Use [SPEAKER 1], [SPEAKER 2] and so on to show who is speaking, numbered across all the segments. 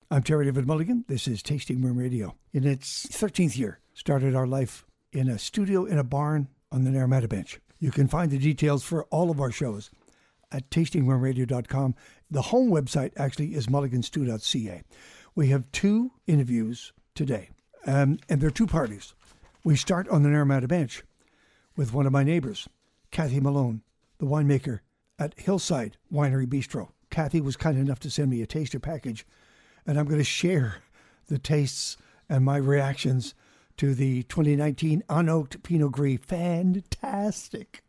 [SPEAKER 1] I'm Terry David Mulligan. This is Tasting Room Radio. In its 13th year, started our life in a studio in a barn on the Naramata Bench. You can find the details for all of our shows at tastingroomradio.com. The home website actually is mulliganstew.ca. We have two interviews today, and they're two parties. We start on the Naramata Bench with one of my neighbors, Kathy Malone, the winemaker at Hillside Winery Bistro. Kathy was kind enough to send me a taster package, and I'm going to share the tastes and my reactions to the 2019 Unoaked Pinot Gris. Fantastic.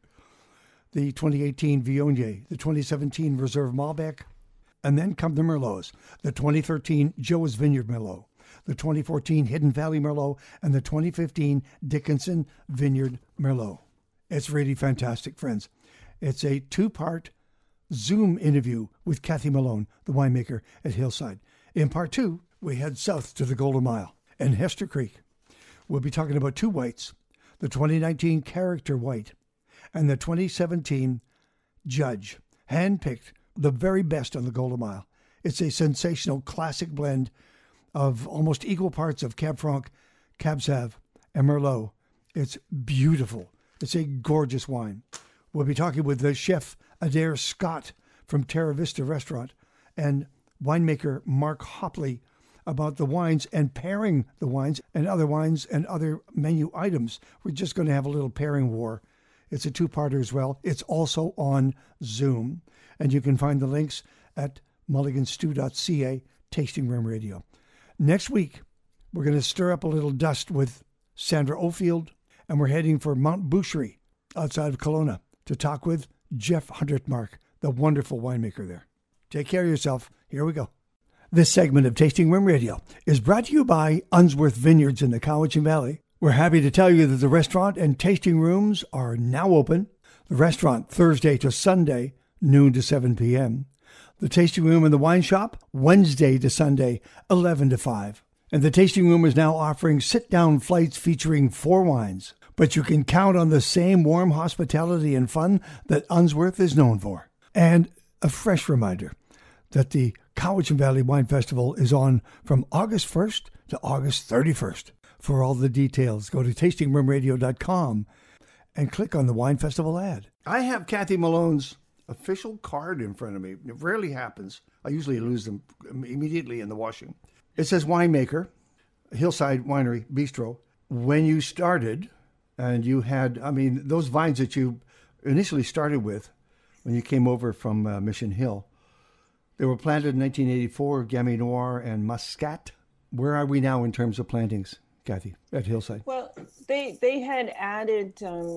[SPEAKER 1] The 2018 Viognier, the 2017 Reserve Malbec, and then come the Merlots, the 2013 Joe's Vineyard Merlot, the 2014 Hidden Valley Merlot, and the 2015 Dickinson Vineyard Merlot. It's really fantastic, friends. It's a two-part Zoom interview with Kathy Malone, the winemaker at Hillside. In part two, we head south to the Golden Mile and Hester Creek. We'll be talking about two whites, the 2019 Character White and the 2017 Judge, handpicked the very best on the Golden Mile. It's a sensational classic blend of almost equal parts of Cab Franc, Cab Sauv, and Merlot. It's beautiful. It's a gorgeous wine. We'll be talking with the chef Adair Scott from Terra Vista Restaurant and winemaker Mark Hopley about the wines and pairing the wines and other menu items. We're just going to have a little pairing war. It's a two-parter as well. It's also on Zoom, and you can find the links at mulliganstew.ca, Tasting Room Radio. Next week, we're going to stir up a little dust with Sandra Ofield, and we're heading for Mount Boucherie outside of Kelowna to talk with Jeff Huntertmark, the wonderful winemaker there. Take care of yourself. Here we go. This segment of Tasting Room Radio is brought to you by Unsworth Vineyards in the Cowichan Valley. We're happy to tell you that the restaurant and tasting rooms are now open. The restaurant, Thursday to Sunday, noon to 7 p.m. The tasting room and the wine shop, Wednesday to Sunday, 11 to 5. And the tasting room is now offering sit-down flights featuring 4 wines. But you can count on the same warm hospitality and fun that Unsworth is known for. And a fresh reminder that the Cowichan Valley Wine Festival is on from August 1st to August 31st. For all the details, go to tastingroomradio.com and click on the Wine Festival ad. I have Kathy Malone's official card in front of me. It rarely happens. I usually lose them immediately in the washing. It says winemaker, Hillside Winery Bistro. When you started, and you had, those vines that you initially started with when you came over from Mission Hill, they were planted in 1984, Gamay Noir and Muscat. Where are we now in terms of plantings, Kathy, at Hillside?
[SPEAKER 2] Well, they had added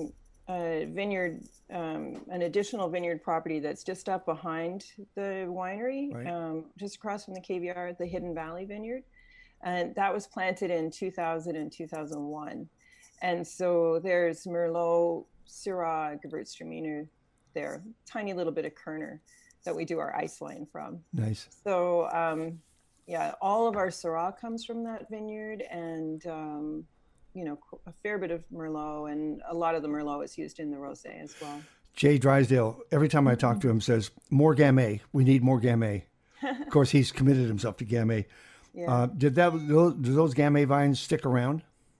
[SPEAKER 2] a vineyard, an additional vineyard property that's just up behind the winery, right. Just across from the KVR, the Hidden Valley Vineyard. And that was planted in 2000 and 2001. And so there's Merlot, Syrah, Gewürztraminer there, tiny little bit of Kerner that we do our ice wine from.
[SPEAKER 1] Nice.
[SPEAKER 2] So, all of our Syrah comes from that vineyard, and, a fair bit of Merlot, and a lot of the Merlot is used in the rosé as well.
[SPEAKER 1] Jay Drysdale, every time I talk to him, says, more Gamay. We need more Gamay. Of course, he's committed himself to Gamay. Yeah. Do those Gamay vines stick around?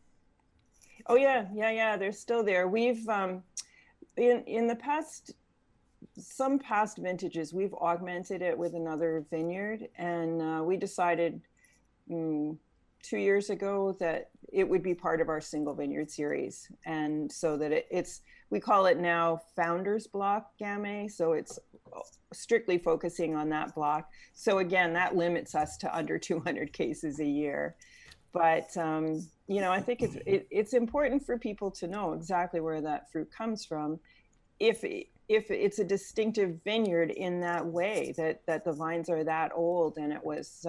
[SPEAKER 2] Oh, yeah. They're still there. We've, in the past, some past vintages, we've augmented it with another vineyard, and we decided 2 years ago that it would be part of our single vineyard series, and so that we call it now Founders Block Gamay, so it's strictly focusing on that block. So again, that limits us to under 200 cases a year. But I think it's important for people to know exactly where that fruit comes from, if it's a distinctive vineyard in that way, that the vines are that old, and it was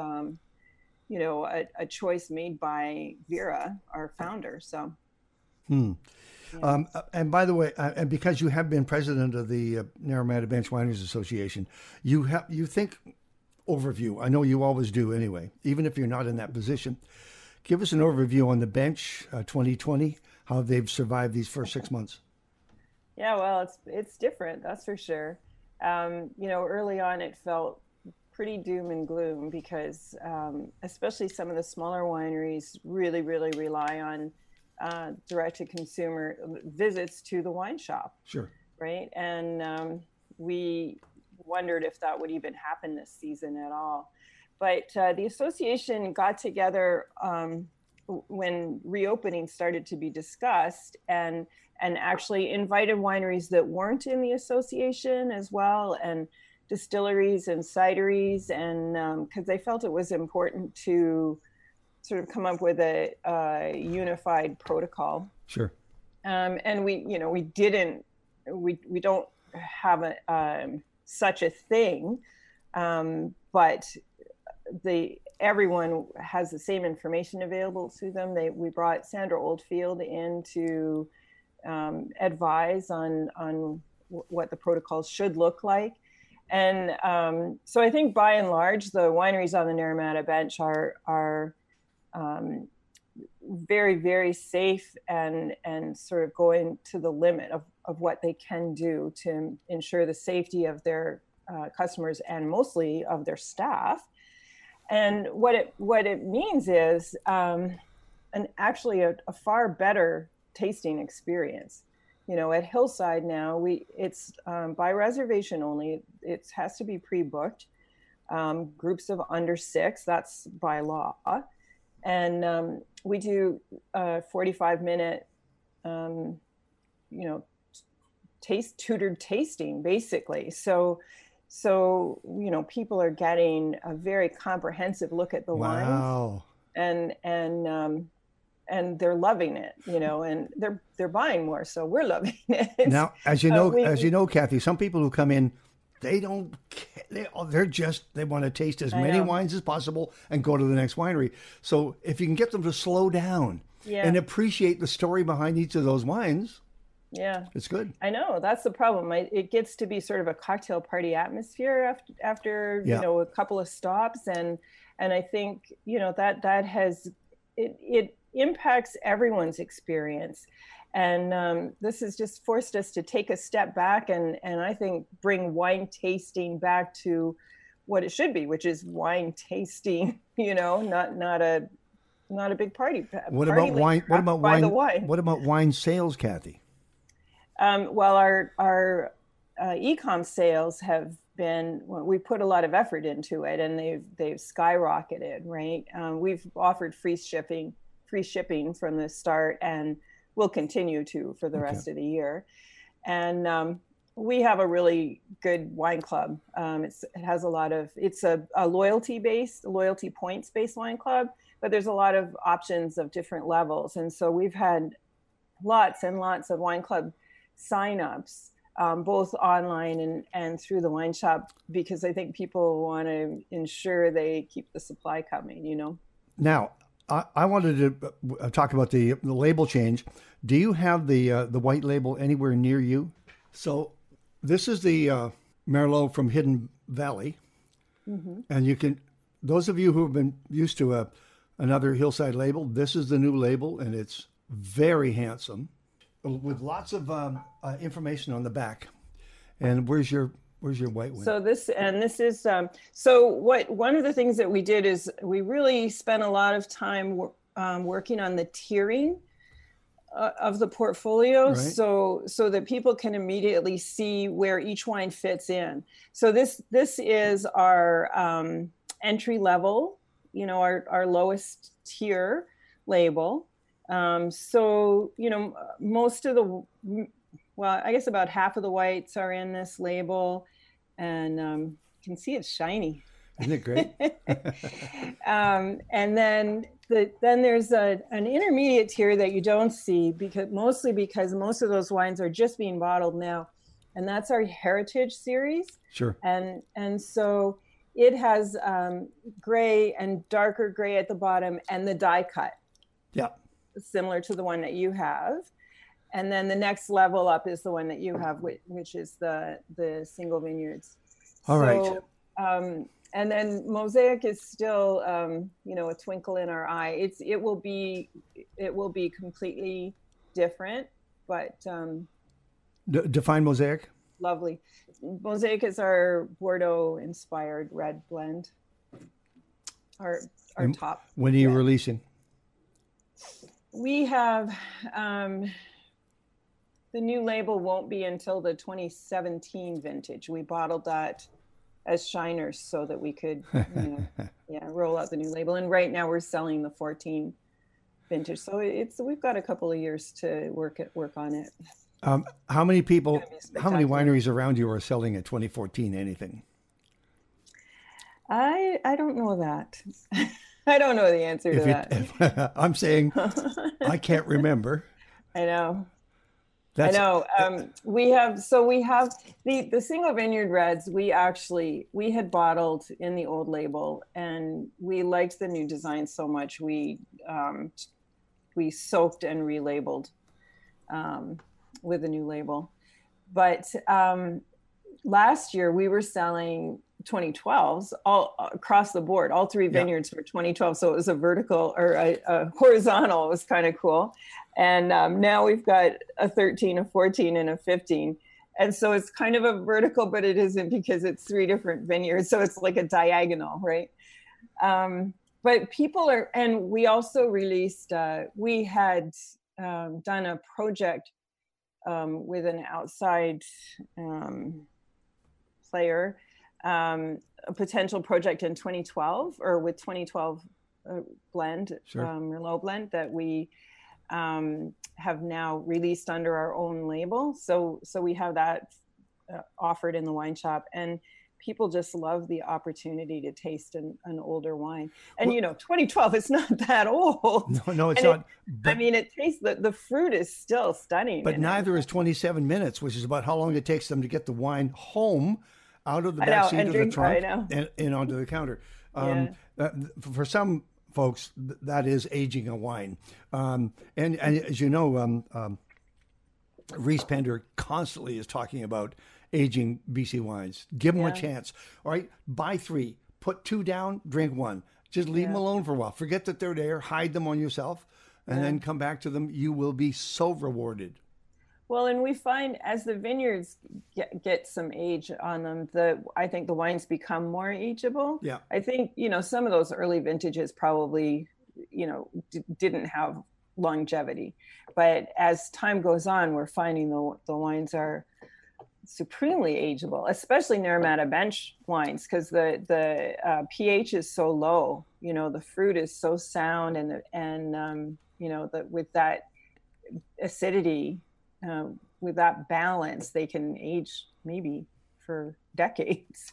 [SPEAKER 2] a choice made by Vera, our founder. So.
[SPEAKER 1] Yeah. And by the way, and because you have been president of the Naramata Bench Wineries Association, you think overview. I know you always do anyway, even if you're not in that position. Give us an overview on the bench 2020, how they've survived these first 6 months.
[SPEAKER 2] Yeah, well, it's different, that's for sure. Early on it felt pretty doom and gloom because especially some of the smaller wineries really, really rely on direct-to-consumer visits to the wine shop.
[SPEAKER 1] Sure.
[SPEAKER 2] Right. And we wondered if that would even happen this season at all. But the association got together when reopening started to be discussed and actually invited wineries that weren't in the association as well, and distilleries and cideries, and because they felt it was important to sort of come up with a unified protocol.
[SPEAKER 1] Sure.
[SPEAKER 2] And we don't have such a thing, but everyone has the same information available to them. We brought Sandra Oldfield in to advise on what the protocols should look like. And so I think by and large, the wineries on the Naramata Bench are very, very safe and sort of going to the limit of what they can do to ensure the safety of their customers and mostly of their staff. And what it means is actually a far better tasting experience. At Hillside now, it's by reservation only. It has to be pre-booked. Groups of under 6, that's by law. And we do a 45-minute, tutored tasting, basically. So people are getting a very comprehensive look at the wines, and they're loving it, and they're buying more, so we're loving it.
[SPEAKER 1] Now, as you know, Kathy, some people who come in, they don't care. They want to taste as many wines as possible and go to the next winery. So if you can get them to slow down and appreciate the story behind each of those wines, it's good.
[SPEAKER 2] I know, that's the problem. It gets to be sort of a cocktail party atmosphere after a couple of stops, and I think that has it impacts everyone's experience. And this has just forced us to take a step back and I think bring wine tasting back to what it should be, which is wine tasting, not a big party.
[SPEAKER 1] What about wine? What about wine? What about wine sales, Kathy?
[SPEAKER 2] Well, our e-com sales have been, we put a lot of effort into it, and they've skyrocketed, right? We've offered free shipping from the start, and we'll continue to for the rest of the year. And we have a really good wine club. It has a lot of, it's a loyalty points based wine club, but there's a lot of options of different levels. And so we've had lots and lots of wine club signups, both online and through the wine shop, because I think people want to ensure they keep the supply coming,
[SPEAKER 1] Now, I wanted to talk about the label change. Do you have the white label anywhere near you? So this is the Merlot from Hidden Valley. Mm-hmm. And you can, those of you who have been used to another Hillside label, this is the new label, and it's very handsome with lots of information on the back. And where's your white one?
[SPEAKER 2] So this is one of the things that we did is we really spent a lot of time working on the tiering of the portfolio, right, so that people can immediately see where each wine fits in. So this is our entry level, our lowest tier label. So most of I guess about half of the whites are in this label, and you can see it's shiny.
[SPEAKER 1] Isn't it great?
[SPEAKER 2] And then there's an intermediate tier that you don't see because most of those wines are just being bottled now, and that's our Heritage series.
[SPEAKER 1] Sure.
[SPEAKER 2] And so it has gray and darker gray at the bottom, and the die cut.
[SPEAKER 1] Yeah. Similar
[SPEAKER 2] to the one that you have. And then the next level up is the one that you have, which is the single vineyards.
[SPEAKER 1] All right.
[SPEAKER 2] And then Mosaic is still, a twinkle in our eye. It will be completely different, but
[SPEAKER 1] define Mosaic.
[SPEAKER 2] lovely. Mosaic is our Bordeaux-inspired red blend. Our top.
[SPEAKER 1] When are you releasing?
[SPEAKER 2] We have the new label won't be until the 2017 vintage. We bottled that as shiners so that we could, roll out the new label. And right now we're selling the 14 vintage. So we've got a couple of years to work on it.
[SPEAKER 1] How many wineries around you are selling a 2014 anything?
[SPEAKER 2] I don't know that. I don't know the answer to that.
[SPEAKER 1] I'm saying I can't remember.
[SPEAKER 2] I know. I know. We have the single vineyard reds. We had bottled in the old label, and we liked the new design so much. We soaked and relabeled with a new label. But last year we were selling 2012s all across the board. All three vineyards were 2012, so it was a vertical or a horizontal. It was kind of cool. And now we've got a 13, a 14, and a 15. And so it's kind of a vertical, but it isn't because it's three different vineyards. So it's like a diagonal, right? But people are, and we also released, we had done a project with an outside player, a potential project in 2012 or with 2012 blend, Merlot blend that we have now released under our own label. So we have that offered in the wine shop, and people just love the opportunity to taste an older wine. And 2012 is not that old.
[SPEAKER 1] No, it's not.
[SPEAKER 2] It tastes, the fruit is still stunning.
[SPEAKER 1] But neither is 27 minutes, which is about how long it takes them to get the wine home out of the back seat of the trunk and onto the counter. For some folks, that is aging a wine. And as you know, Reese Pender constantly is talking about aging BC wines. Give them a chance. All right, buy 3, put 2 down, drink 1. Just leave them alone for a while. Forget that they're there, hide them on yourself, and then come back to them. You will be so rewarded.
[SPEAKER 2] Well, and we find as the vineyards get some age on them, I think the wines become more ageable.
[SPEAKER 1] Yeah.
[SPEAKER 2] I think, some of those early vintages probably, didn't have longevity. But as time goes on, we're finding the wines are supremely ageable, especially Naramata Bench wines, because the pH is so low. The fruit is so sound, and with that acidity, with that balance, they can age maybe for decades.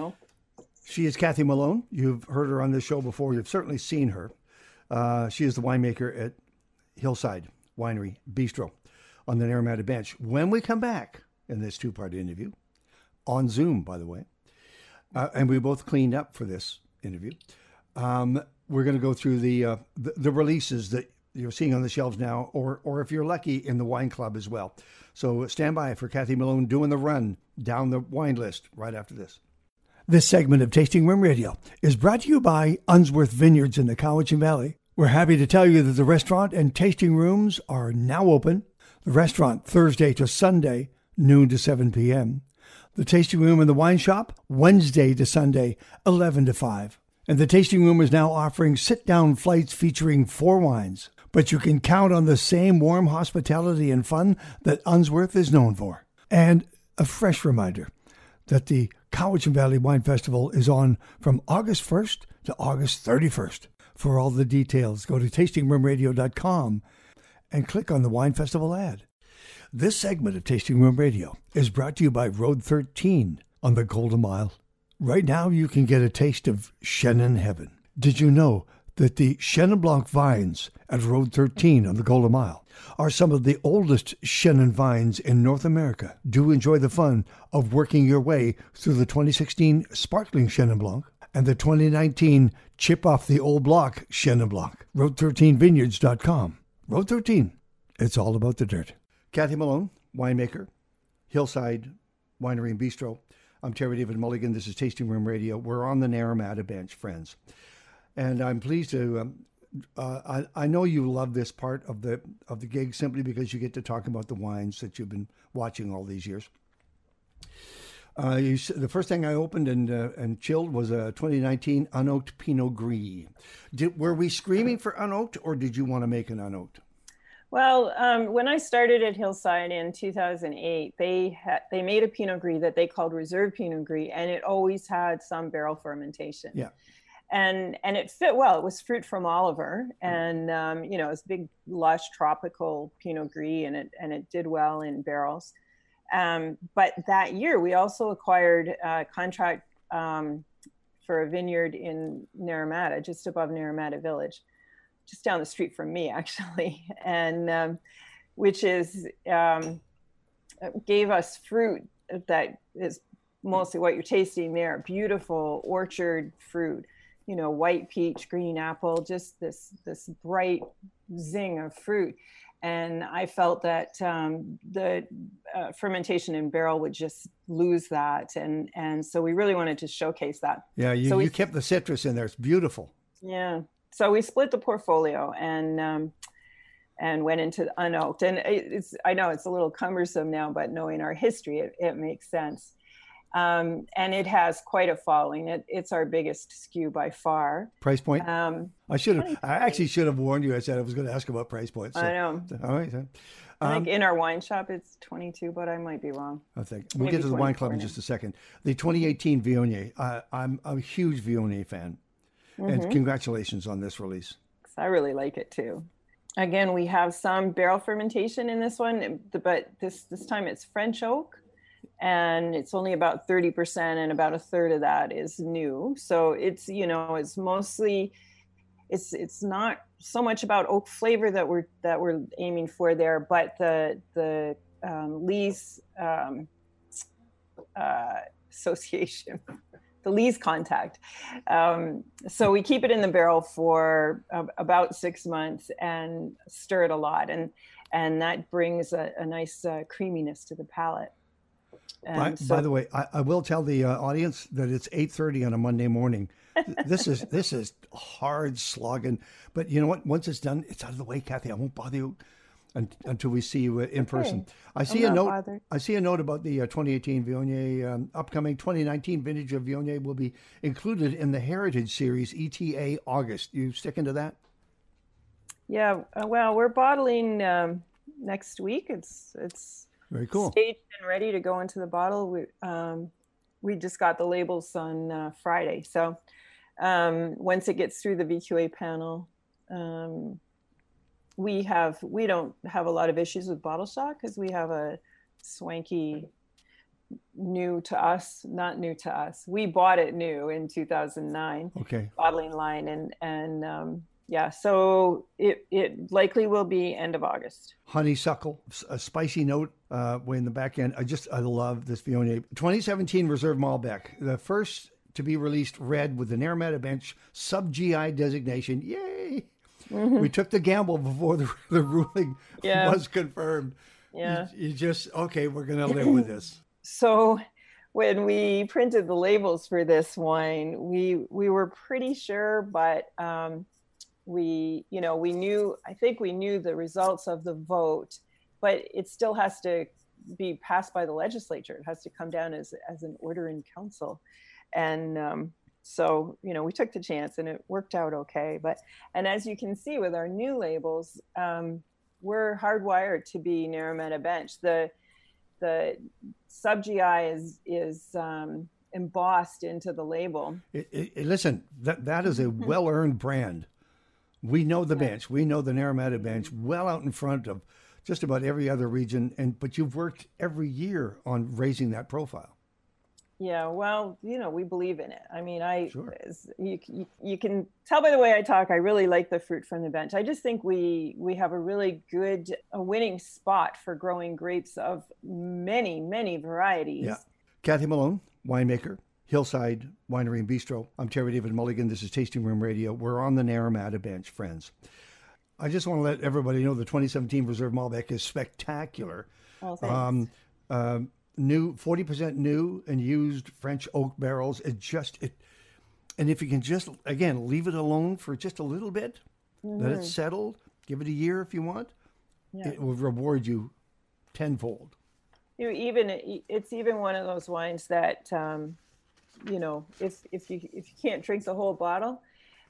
[SPEAKER 1] She is Kathy Malone. You've heard her on this show before. You've certainly seen her. She is the winemaker at Hillside Winery Bistro on the Naramata Bench. When we come back in this 2-part interview, on Zoom, by the way, and we both cleaned up for this interview, we're going to go through the releases that you're seeing on the shelves now, or if you're lucky, in the wine club as well. So stand by for Kathy Malone doing the run down the wine list right after this. This segment of Tasting Room Radio is brought to you by Unsworth Vineyards in the Cowichan Valley. We're happy to tell you that the restaurant and tasting rooms are now open. The restaurant Thursday to Sunday, noon to 7 p.m. The tasting room and the wine shop, Wednesday to Sunday, 11 to 5. And the tasting room is now offering sit-down flights featuring 4 wines. But you can count on the same warm hospitality and fun that Unsworth is known for. And a fresh reminder that the Cowichan Valley Wine Festival is on from August 1st to August 31st. For all the details, go to tastingroomradio.com and click on the Wine Festival ad. This segment of Tasting Room Radio is brought to you by Road 13 on the Golden Mile. Right now, you can get a taste of Chenin heaven. Did you know that the Chenin Blanc vines at Road 13 on the Golden Mile are some of the oldest Chenin vines in North America? Do enjoy the fun of working your way through the 2016 Sparkling Chenin Blanc and the 2019 Chip Off the Old Block Chenin Blanc. Road13vineyards.com. Road 13, it's all about the dirt. Kathy Malone, winemaker, Hillside Winery and Bistro. I'm Terry David Mulligan. This is Tasting Room Radio. We're on the Naramata Bench, friends. And I'm pleased to, I know you love this part of the gig simply because you get to talk about the wines that you've been watching all these years. The first thing I opened and chilled was a 2019 unoaked Pinot Gris. Were we screaming for unoaked, or did you want to make an unoaked?
[SPEAKER 2] Well, when I started at Hillside in 2008, they made a Pinot Gris that they called Reserve Pinot Gris, and it always had some barrel fermentation.
[SPEAKER 1] Yeah.
[SPEAKER 2] And it fit well. It was fruit from Oliver, and it was big, lush, tropical Pinot Gris, and it did well in barrels. But that year, we also acquired a contract for a vineyard in Naramata, just above Naramata Village, just down the street from me, actually, and which gave us fruit that is mostly what you're tasting there. Beautiful orchard fruit, white peach, green apple, just this bright zing of fruit. And I felt that the fermentation in barrel would just lose that. And so we really wanted to showcase that.
[SPEAKER 1] Yeah, you kept the citrus in there. It's beautiful.
[SPEAKER 2] Yeah. So we split the portfolio and went into unoaked. And I know it's a little cumbersome now, but knowing our history, it makes sense. And it has quite a following. It's our biggest SKU by far.
[SPEAKER 1] Price point? I actually should have warned you. I said I was going to ask about price points. So.
[SPEAKER 2] I know.
[SPEAKER 1] All right.
[SPEAKER 2] I think in our wine shop, it's 22, but I might be wrong.
[SPEAKER 1] I think we'll get to the wine club in just a second. The 2018 Viognier. I'm a huge Viognier fan. And congratulations on this release.
[SPEAKER 2] I really like it too. Again, we have some barrel fermentation in this one, but this time it's French oak, and it's only about 30%, and about a third of that is new. So it's it's mostly it's not so much about oak flavor that we're aiming for there, but the lees association. The lees contact. So we keep it in the barrel for about 6 months and stir it a lot. And that brings a nice creaminess to the palate.
[SPEAKER 1] By the way, I will tell the audience that it's 8:30 on a Monday morning. This is hard slogging. But you know what? Once it's done, it's out of the way, Kathy. I won't bother you until we see you in person. I see a note about the 2018 Viognier. Upcoming 2019 vintage of Viognier will be included in the Heritage Series ETA August. You sticking to that?
[SPEAKER 2] Yeah. Well, we're bottling next week. It's
[SPEAKER 1] very cool.
[SPEAKER 2] Staged and ready to go into the bottle. We just got the labels on Friday. So once it gets through the VQA panel. We don't have a lot of issues with bottle shock because we have a swanky not new to us. We bought it new in 2009.
[SPEAKER 1] Okay.
[SPEAKER 2] Bottling line and so it likely will be end of August.
[SPEAKER 1] Honeysuckle, a spicy note way in the back end. I love this Viognier. 2017 Reserve Malbec, the first to be released red with the Naramata Bench sub-GI designation. Yay! We took the gamble before the ruling was confirmed.
[SPEAKER 2] Yeah.
[SPEAKER 1] You just, okay, we're going to live with this.
[SPEAKER 2] So when we printed the labels for this wine, we were pretty sure, but we knew the results of the vote, but it still has to be passed by the legislature. It has to come down as an order in council. And so, we took the chance and it worked out okay. And as you can see with our new labels, we're hardwired to be Naramata Bench. The sub-GI is embossed into the label.
[SPEAKER 1] Listen, that is a well-earned brand. We know the bench. We know the Naramata Bench well out in front of just about every other region. But you've worked every year on raising that profile.
[SPEAKER 2] Yeah, well, we believe in it. I mean,
[SPEAKER 1] Sure.
[SPEAKER 2] You can tell by the way I talk, I really like the fruit from the bench. I just think we have a really good, winning spot for growing grapes of many, many varieties.
[SPEAKER 1] Yeah. Kathy Malone, winemaker, Hillside Winery and Bistro. I'm Terry David Mulligan. This is Tasting Room Radio. We're on the Naramata Bench, friends. I just want to let everybody know the 2017 Reserve Malbec is spectacular.
[SPEAKER 2] Oh, thanks.
[SPEAKER 1] New, 40% new and used French oak barrels. And if you can just, again, leave it alone for just a little bit, let it settle, give it a year if you want, it will reward you tenfold.
[SPEAKER 2] It's even one of those wines that if you can't drink the whole bottle,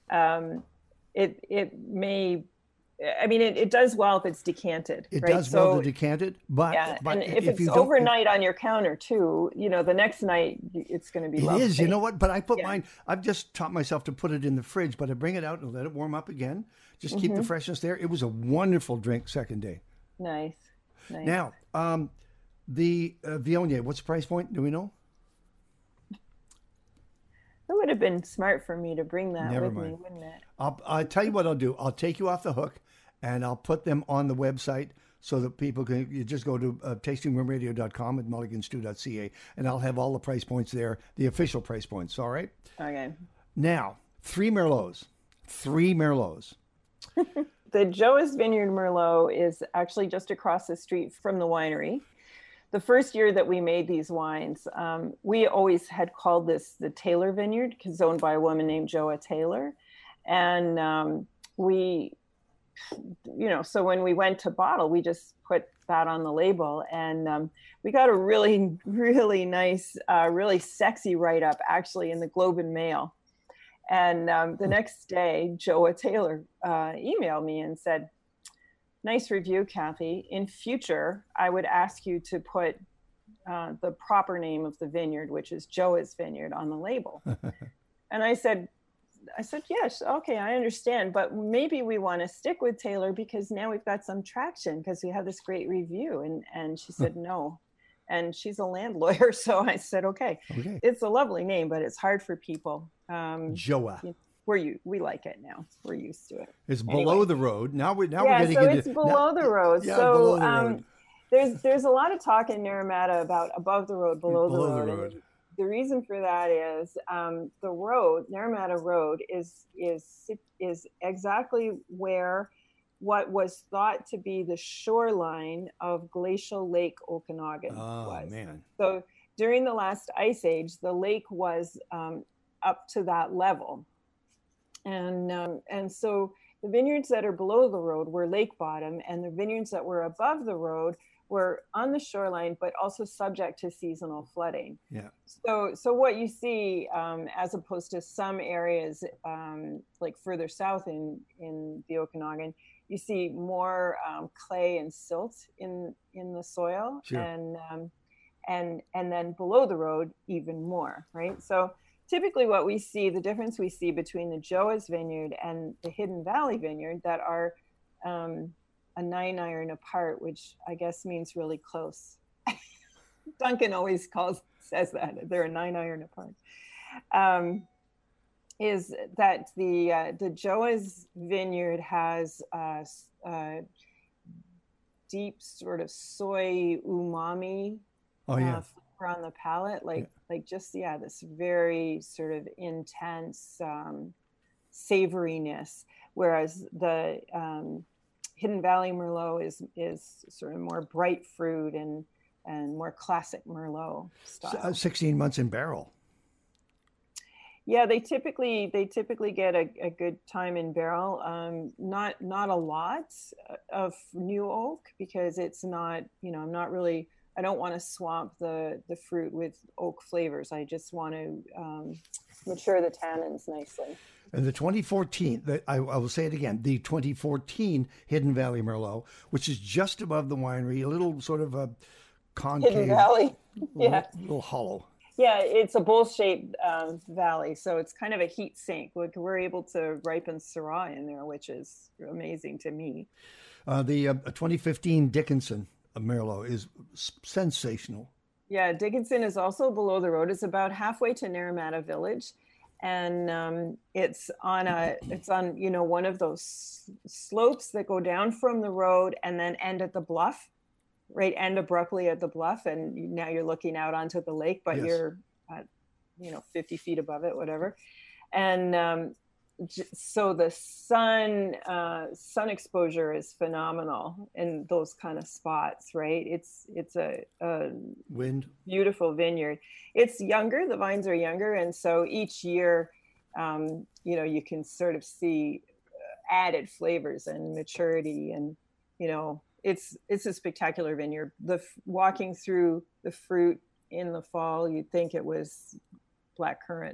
[SPEAKER 2] it may. I mean, it does well if it's decanted,
[SPEAKER 1] It
[SPEAKER 2] right?
[SPEAKER 1] does well to decant it, but
[SPEAKER 2] Yeah, and if
[SPEAKER 1] if
[SPEAKER 2] it's
[SPEAKER 1] you don't,
[SPEAKER 2] overnight on your counter too, the next night it's going to be
[SPEAKER 1] it
[SPEAKER 2] lovely.
[SPEAKER 1] is. You know what? But I put
[SPEAKER 2] Yeah.
[SPEAKER 1] mine. I've just taught myself to put it in the fridge, but I bring it out and let it warm up again. Just keep the freshness there. It was a wonderful drink second day.
[SPEAKER 2] Nice.
[SPEAKER 1] Now, the Viognier, what's the price point? Do we know?
[SPEAKER 2] It would have been smart for me to bring that
[SPEAKER 1] Never
[SPEAKER 2] with me,
[SPEAKER 1] mind.
[SPEAKER 2] wouldn't it?
[SPEAKER 1] I'll tell you what I'll do. I'll take you off the hook, and I'll put them on the website so that people can. You just go to tastingroomradio.com and mulliganstew.ca, and I'll have all the price points there, the official price points. All right.
[SPEAKER 2] Okay.
[SPEAKER 1] Now, three Merlots.
[SPEAKER 2] The Joas Vineyard Merlot is actually just across the street from the winery. The first year that we made these wines, we always had called this the Taylor Vineyard because it's owned by a woman named Joa Taylor. And so when we went to bottle, we just put that on the label. And we got a really, really nice, really sexy write-up actually in the Globe and Mail. And the next day, Joa Taylor emailed me and said, "Nice review, Kathy. In future, I would ask you to put the proper name of the vineyard, which is Joa's Vineyard, on the label." And I said, yes, okay, I understand, but maybe we want to stick with Taylor because now we've got some traction because we have this great review. And she said no. And she's a land lawyer, so I said, okay. It's a lovely name, but it's hard for people.
[SPEAKER 1] Joa.
[SPEAKER 2] We like it now. We're used to it.
[SPEAKER 1] It's below the road. Now we're getting
[SPEAKER 2] it's below the road.
[SPEAKER 1] Yeah,
[SPEAKER 2] so
[SPEAKER 1] below the road.
[SPEAKER 2] There's a lot of talk in Naramata about above the road, below the road. And the reason for that is the road, Naramata Road, is exactly where what was thought to be the shoreline of Glacial Lake Okanagan was.
[SPEAKER 1] Man.
[SPEAKER 2] So during the last ice age, the lake was up to that level. And so the vineyards that are below the road were lake bottom, and the vineyards that were above the road were on the shoreline, but also subject to seasonal flooding.
[SPEAKER 1] Yeah.
[SPEAKER 2] So what you see, as opposed to some areas like further south in the Okanagan, you see more clay and silt in the soil,
[SPEAKER 1] sure.
[SPEAKER 2] and then below the road even more, right? So typically what we see, the difference we see between the Joas Vineyard and the Hidden Valley Vineyard that are a 9 iron apart, which I guess means really close. Duncan always says that they're a 9 iron apart. Is that the Joas Vineyard has deep sort of soy umami flavor on the palate, like this very sort of intense savoriness, whereas the Hidden Valley Merlot is sort of more bright fruit and more classic Merlot style.
[SPEAKER 1] 16 months in barrel.
[SPEAKER 2] Yeah, they typically get a good time in barrel. Not a lot of new oak because it's not, I don't want to swamp the fruit with oak flavors. I just want to mature the tannins nicely.
[SPEAKER 1] And the 2014, I will say it again, the 2014 Hidden Valley Merlot, which is just above the winery, a little sort of a concave.
[SPEAKER 2] Hidden Valley, yeah.
[SPEAKER 1] Little hollow.
[SPEAKER 2] Yeah, it's a bowl-shaped valley, so it's kind of a heat sink. We're able to ripen Syrah in there, which is amazing to me.
[SPEAKER 1] The 2015 Dickinson Merlot is sensational.
[SPEAKER 2] Yeah, Dickinson is also below the road. It's about halfway to Naramata Village, and it's on one of those slopes that go down from the road and then end at the bluff. Right, end abruptly at the bluff, and now you're looking out onto the lake, but you're at 50 feet above it, whatever. And so the sun exposure is phenomenal in those kind of spots, right? It's a beautiful vineyard. It's younger, the vines are younger, and so each year you can sort of see added flavors and maturity and it's a spectacular vineyard. Walking through the fruit in the fall, you'd think it was blackcurrant,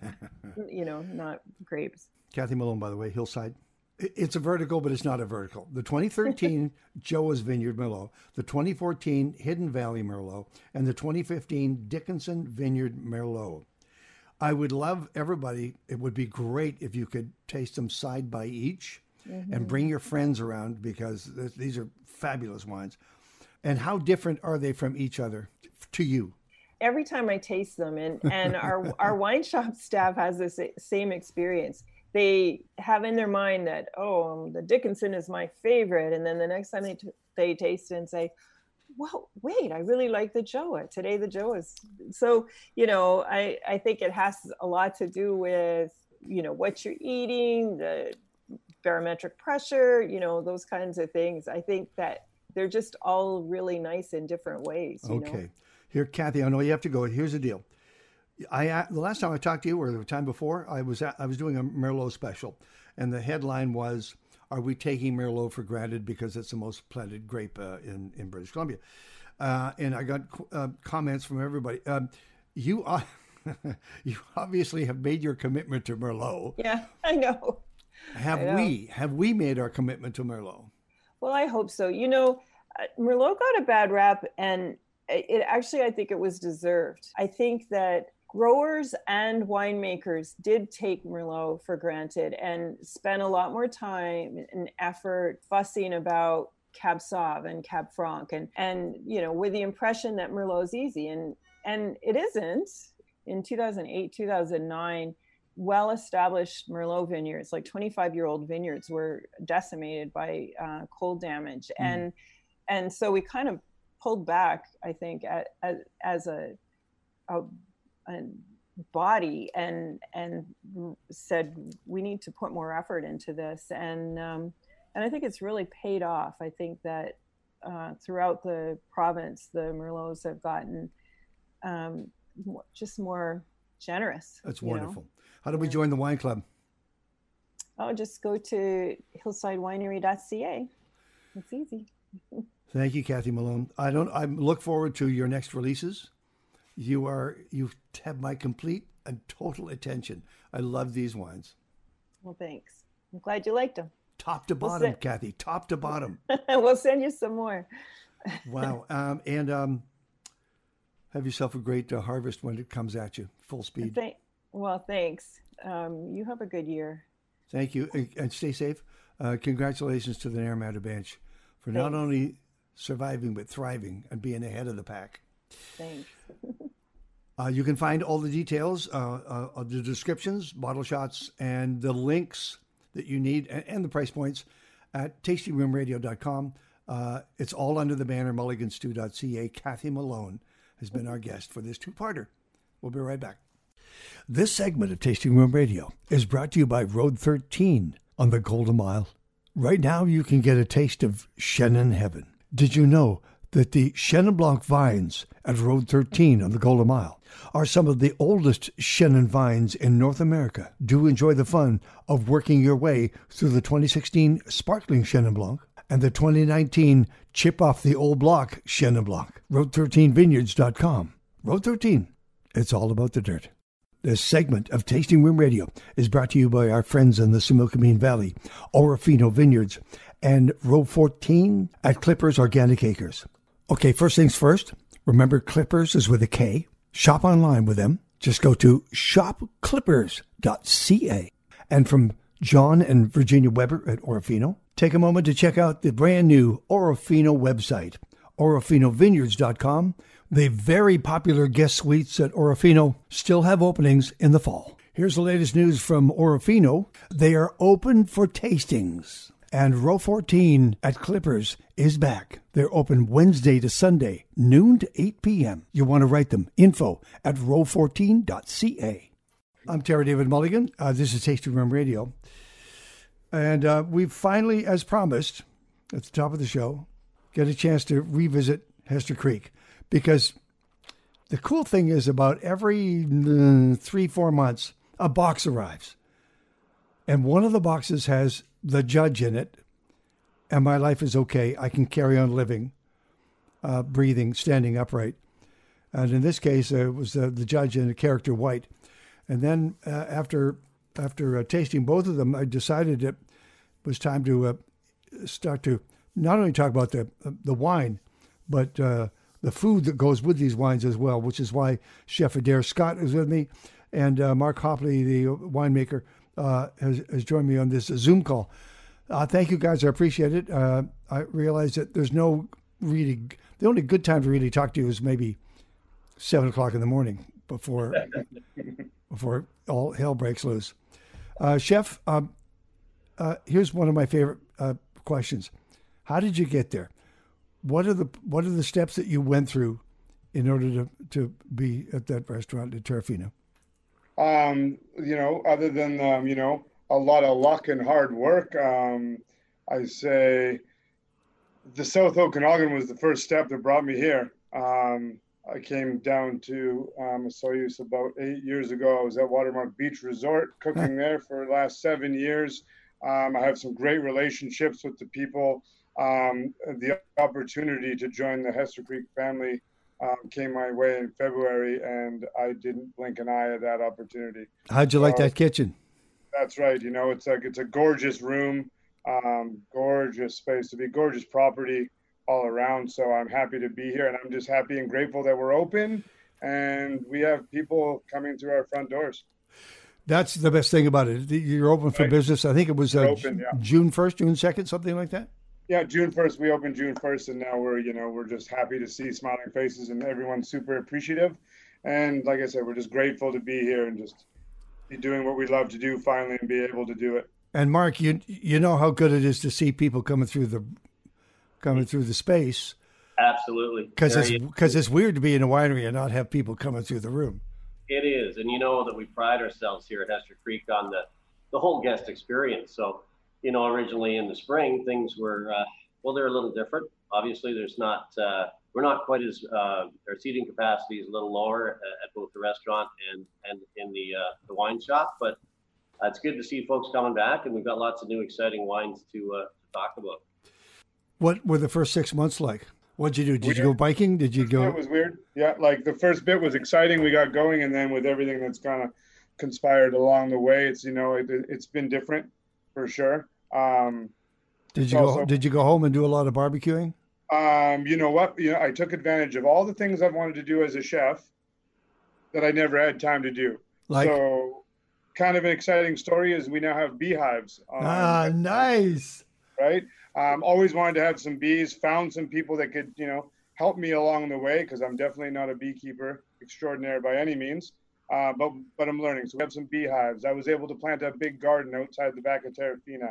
[SPEAKER 2] not grapes.
[SPEAKER 1] Kathy Malone, by the way, Hillside. It's a vertical, but it's not a vertical. The 2013 Joa's Vineyard Merlot, the 2014 Hidden Valley Merlot, and the 2015 Dickinson Vineyard Merlot. I would love everybody, it would be great if you could taste them side by each and bring your friends around, because these are fabulous wines. And how different are they from each other to you?
[SPEAKER 2] Every time I taste them, and our wine shop staff has this same experience. They have in their mind that, the Dickinson is my favorite. And then the next time they taste it and say, well, wait, I really like the Joa. Today the Joa is. So, I think it has a lot to do with, what you're eating, the barometric pressure, those kinds of things. I think that they're just all really nice in different ways.
[SPEAKER 1] Okay. Here, Kathy, I know you have to go. Here's the deal. The last time I talked to you, or the time before, I was doing a Merlot special, and the headline was, "Are we taking Merlot for granted because it's the most planted grape in British Columbia?" And I got comments from everybody. You obviously have made your commitment to Merlot.
[SPEAKER 2] Yeah, I know.
[SPEAKER 1] Have we made our commitment to Merlot?
[SPEAKER 2] Well, I hope so. Merlot got a bad rap, and it actually, I think it was deserved. I think that growers and winemakers did take Merlot for granted and spent a lot more time and effort fussing about Cab Sauv and Cab Franc and with the impression that Merlot is easy, and it isn't. In 2008, 2009, well-established Merlot vineyards, like 25-year-old vineyards, were decimated by cold damage, and so we kind of pulled back, I think, as a body, and said we need to put more effort into this, and I think it's really paid off. I think that throughout the province, the Merlots have gotten just more generous.
[SPEAKER 1] That's wonderful. How do we join the wine club?
[SPEAKER 2] Oh, just go to hillsidewinery.ca. It's easy.
[SPEAKER 1] Thank you, Kathy Malone. I look forward to your next releases. You have my complete and total attention. I love these wines.
[SPEAKER 2] Well, thanks. I'm glad you liked them.
[SPEAKER 1] Top to bottom, Kathy. Top to bottom.
[SPEAKER 2] We'll send you some more.
[SPEAKER 1] Wow. Have yourself a great harvest when it comes at you, full speed.
[SPEAKER 2] Thanks. You have a good year.
[SPEAKER 1] Thank you. And stay safe. Congratulations to the Naramata Bench for not only surviving, but thriving and being ahead of the pack.
[SPEAKER 2] Thanks.
[SPEAKER 1] You can find all the details, of the descriptions, bottle shots, and the links that you need, and the price points at tastingroomradio.com. It's all under the banner mulliganstew.ca. Kathy Malone has been our guest for this two-parter. We'll be right back. This segment of Tasting Room Radio is brought to you by Road 13 on the Golden Mile. Right now, you can get a taste of Chenin heaven. Did you know that the Chenin Blanc vines at Road 13 on the Golden Mile are some of the oldest Chenin vines in North America? Do enjoy the fun of working your way through the 2016 Sparkling Chenin Blanc and the 2019 Chip Off the Old Block Chenin Blanc. Road13vineyards.com. Road 13. It's all about the dirt. This segment of Tasting Room Radio is brought to you by our friends in the Similkameen Valley, Orofino Vineyards, and Row 14 at Clippers Organic Acres. Okay, first things first. Remember, Clippers is with a K. Shop online with them. Just go to shopclippers.ca. And from John and Virginia Weber at Orofino, take a moment to check out the brand new Orofino website, orofinovineyards.com. The very popular guest suites at Orofino still have openings in the fall. Here's the latest news from Orofino. They are open for tastings. And Row 14 at Clippers is back. They're open Wednesday to Sunday, noon to 8 p.m. You want to write them, info@row14.ca. I'm Terry David Mulligan. This is Tasting Room Radio. And we've finally, as promised, at the top of the show, get a chance to revisit Hester Creek. Because the cool thing is about every 3-4 months, a box arrives. And one of the boxes has the judge in it and my life is okay. I can carry on living, breathing, standing upright. And in this case, it was the judge and the character White. And then after tasting both of them, I decided it was time to start to not only talk about the wine, but the food that goes with these wines as well, which is why Chef Adair Scott is with me, and Mark Hopley, the winemaker, has joined me on this Zoom call. Thank you, guys. I appreciate it. I realize that there's no really, the only good time to really talk to you is maybe 7 o'clock in the morning before all hell breaks loose. Chef, here's one of my favorite questions. How did you get there? What are the steps that you went through in order to be at that restaurant at Terrafina?
[SPEAKER 3] Other than a lot of luck and hard work, I say the South Okanagan was the first step that brought me here. I came down to Soyuz about 8 years ago. I was at Watermark Beach Resort cooking there for the last 7 years. I have some great relationships with the people. The opportunity to join the Hester Creek family came my way in February, and I didn't blink an eye at that opportunity.
[SPEAKER 1] How'd you like that kitchen?
[SPEAKER 3] That's right. It's a gorgeous room, gorgeous space to be, gorgeous property all around. So I'm happy to be here, and I'm just happy and grateful that we're open and we have people coming through our front doors. That's
[SPEAKER 1] the best thing about it. You're open for business. I think it was open, June 1st, June 2nd, something like that.
[SPEAKER 3] Yeah, June 1st. We opened June 1st, and now we're just happy to see smiling faces, and everyone's super appreciative. And like I said, we're just grateful to be here and just be doing what we love to do finally and be able to do it.
[SPEAKER 1] And Mark, you know how good it is to see people coming through the space.
[SPEAKER 4] Absolutely.
[SPEAKER 1] Because it's weird to be in a winery and not have people coming through the room.
[SPEAKER 4] It is, and that we pride ourselves here at Hester Creek on the whole guest experience. So, originally in the spring, things were, they're a little different. Obviously, we're not quite as, our seating capacity is a little lower at both the restaurant and in the wine shop, but it's good to see folks coming back, and we've got lots of new exciting wines to talk about.
[SPEAKER 1] What were the first 6 months like? What'd you do? Did you go biking? Did you go?
[SPEAKER 3] It was weird. Yeah, like the first bit was exciting. We got going, and then with everything that's kind of conspired along the way, it's it's been different for sure.
[SPEAKER 1] Did you go home and do a lot of barbecuing?
[SPEAKER 3] You know what? I took advantage of all the things I've wanted to do as a chef that I never had time to do. So, kind of an exciting story is we now have beehives.
[SPEAKER 1] Nice.
[SPEAKER 3] Right. Always wanted to have some bees, found some people that could, help me along the way, because I'm definitely not a beekeeper extraordinaire by any means. But I'm learning. So we have some beehives. I was able to plant a big garden outside the back of Terrafina.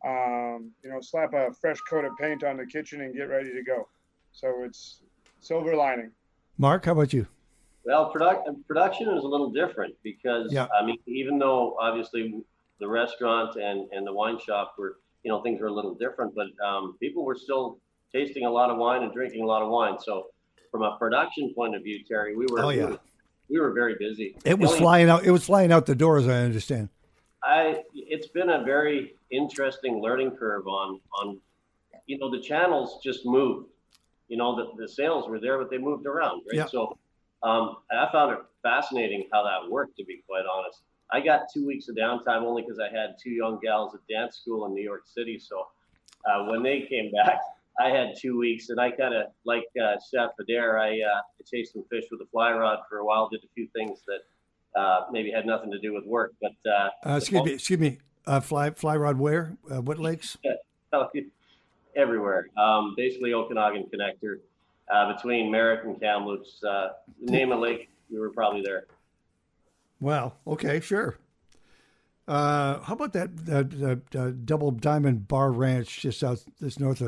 [SPEAKER 3] Slap a fresh coat of paint on the kitchen and get ready to go. So it's silver lining.
[SPEAKER 1] Mark, how about you?
[SPEAKER 4] Well, production is a little different because, even though obviously the restaurant and the wine shop were, things were a little different, but people were still tasting a lot of wine and drinking a lot of wine. So from a production point of view, Terry, we were very busy.
[SPEAKER 1] It was flying out the doors, I understand.
[SPEAKER 4] It's been a very interesting learning curve on the channels just moved. The sales were there, but they moved around, right? Yeah. So I found it fascinating how that worked, to be quite honest. I got 2 weeks of downtime only because I had two young gals at dance school in New York City. So when they came back, I had 2 weeks, and I kind of, like Chef Adair, I chased some fish with a fly rod for a while, did a few things that maybe had nothing to do with work. But
[SPEAKER 1] excuse me, fly rod where? What lakes?
[SPEAKER 4] Everywhere. Basically Okanagan connector between Merritt and Kamloops. Name a lake, we were probably there.
[SPEAKER 1] Wow. Okay, sure. How about that Double Diamond Bar Ranch just north of?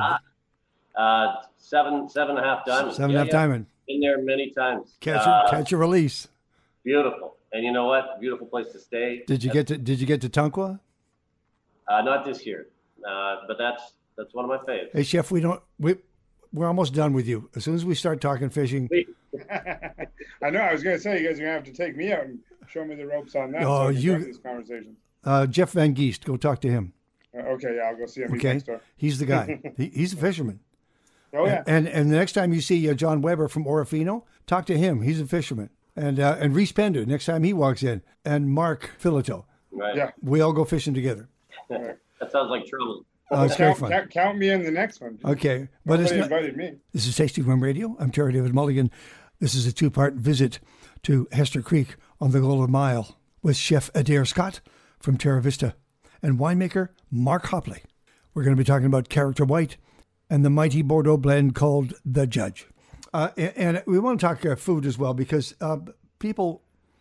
[SPEAKER 4] 7.5 diamond.
[SPEAKER 1] 7.5 diamond.
[SPEAKER 4] Been there many times.
[SPEAKER 1] Catch a release.
[SPEAKER 4] Beautiful, and you know what? Beautiful place to stay.
[SPEAKER 1] Did you get to Tonquah?
[SPEAKER 4] Not this year, but that's one of my favorites.
[SPEAKER 1] Hey, Chef, we're almost done with you. As soon as we start talking fishing.
[SPEAKER 3] I know. I was going to say, you guys are going to have to take me out and show me the ropes on that. This conversation.
[SPEAKER 1] Jeff Van Geest, go talk to him.
[SPEAKER 3] Okay, yeah, I'll go see him.
[SPEAKER 1] Okay,
[SPEAKER 3] Next door.
[SPEAKER 1] he's the guy. He's a fisherman.
[SPEAKER 3] Oh yeah.
[SPEAKER 1] And the next time you see John Weber from Orofino, talk to him. He's a fisherman. And Reese Pender next time he walks in, and Mark Filito.
[SPEAKER 4] Right.
[SPEAKER 3] Yeah.
[SPEAKER 1] We all go fishing together.
[SPEAKER 4] That sounds like trouble.
[SPEAKER 1] It's very fun.
[SPEAKER 3] Count me in the next one.
[SPEAKER 1] Okay, but
[SPEAKER 3] Nobody invited me.
[SPEAKER 1] This is Tasting Room Radio. I'm Terry David Mulligan. This is a two-part visit to Hester Creek on the Golden Mile with Chef Adair Scott from Terra Vista and winemaker Mark Hopley. We're going to be talking about Character White and the mighty Bordeaux blend called The Judge. And we want to talk food as well, because people,